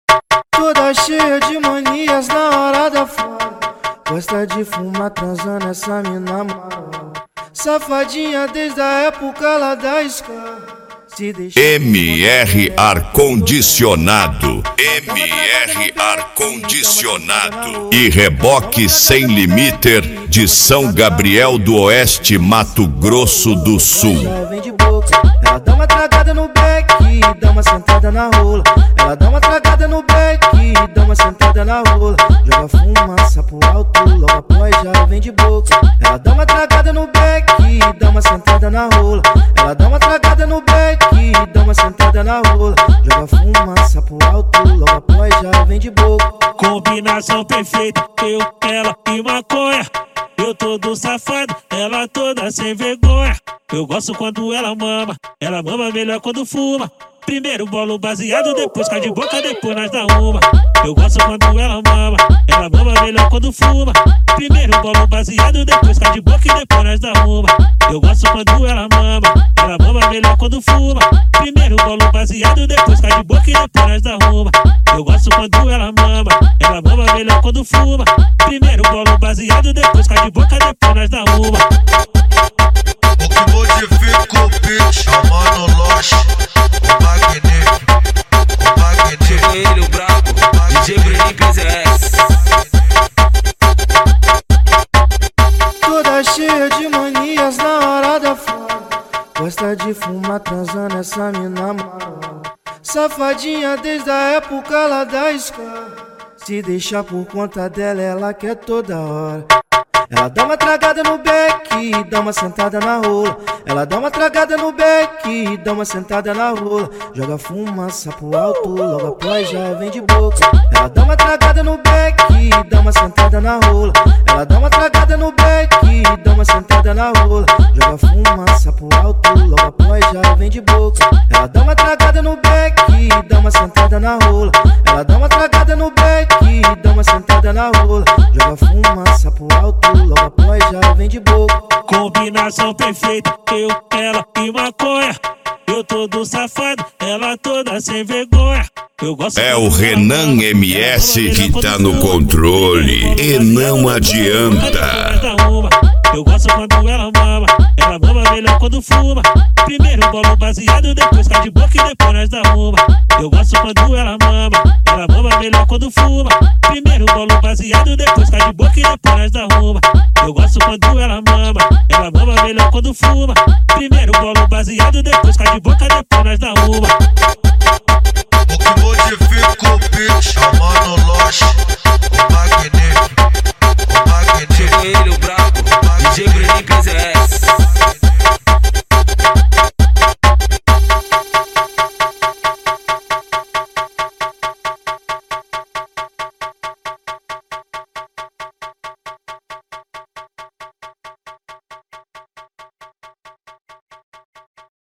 Toda cheia de manias na hora da foda. Gosta de fumar transando essa mina mala. Safadinha desde a época lá da escola. MR Ar-Condicionado. MR Ar-Condicionado. E reboque sem limiter de São Gabriel do Oeste, Mato Grosso do Sul. Ela dá uma tragada no beck, dá uma sentada na rola. Ela dá uma tragada no beck, dá uma sentada na rola. Joga fumaça pro alto, logo após já vem de boca. Ela dá uma tragada no beck, dá uma sentada na rola. Ela dá uma tragada no beck, dá uma sentada na rola. Joga fumaça pro alto, logo após já vem de boca. Combinação perfeita, eu, ela e maconha. Eu todo safado, ela toda sem vergonha. Eu gosto quando ela mama melhor quando fuma. Primeiro bolo baseado, depois cai de boca, depois nós dá uma. Eu gosto quando ela mama melhor quando fuma. Primeiro bolo baseado, depois cai de boca e depois nós dá uma. Eu gosto quando ela mama melhor quando fuma. Primeiro bolo baseado, depois cai de boca e depois nós dá uma. Eu gosto quando ela mama melhor quando fuma. Primeiro bolo baseado, depois cai de boca, depois nós dá uma. O que modifica o beat, chamando Loche, o magnífico, o magnífico. Ele, o brabo, DJ Bruninho PZS. Toda cheia de manias na hora da foda. Gosta de fumar transando essa mina mala. Safadinha desde a época lá da escola. Se deixar por conta dela, ela quer toda hora. Ela dá uma tragada no beck, dá uma sentada na rola. Ela dá uma tragada no beck, dá uma sentada na rola. Joga fumaça pro alto, logo após já vem de boca. Ela dá uma tragada no beck, dá uma sentada na rola. Ela dá uma tragada no beck, dá uma sentada na rola. Joga fumaça pro alto, logo após já vem de boca. Ela dá uma tragada no beck, dá uma sentada na rola. Ela dá uma tragada no beck, dá uma sentada na rola. Joga fumaça pro alto, logo após já vem de boca. Combinação perfeita, eu, ela e maconha. Eu todo safado, ela toda sem vergonha. Eu gosto é o Renan MS que tá no controle e não adianta. Eu gosto quando ela mama melhor quando fuma. Primeiro bolo baseado, depois cai de boca e depois nós dá uma. Eu gosto quando ela mama melhor quando fuma. Primeiro bolo baseado, depois cai de boca e depois nós dá uma. Eu gosto quando ela mama melhor quando fuma. Primeiro bolo baseado, depois cai de boca, depois nós dá uma. O que modifica o beat, chamando Loche, o magnífico, o magnífico. Ele, o brabo, DJ Bruninho PZS.